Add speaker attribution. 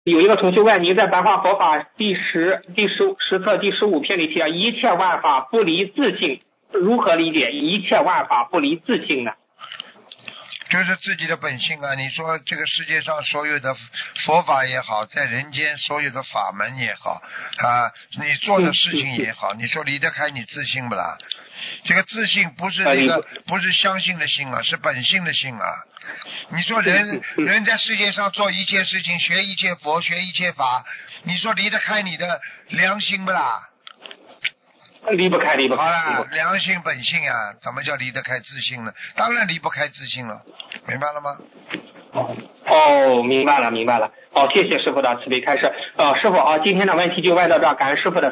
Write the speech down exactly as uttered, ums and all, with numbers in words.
Speaker 1: 有一个同学问您在白话佛法第十第十十册第十五篇里提到一切万法不离自性，如何理解一切万法不离自性呢？
Speaker 2: 就是自己的本性啊！你说这个世界上所有的佛法也好，在人间所有的法门也好啊，你做的事情也好，你说离得开你自信不啦？这个自信不是这个不是相信的信啊，是本性的性啊。你说人人在世界上做一切事情，学一切佛，学一切法，你说离得开你的良心不啦？
Speaker 1: 离不开，离不开。
Speaker 2: 好了，良心本性啊，怎么叫离得开自信呢？当然离不开自信了，明白了吗？
Speaker 1: 哦，哦，明白了，明白了。好，谢谢师傅的慈悲开示。呃，师傅啊，今天的问题就问到这儿，感恩师傅的。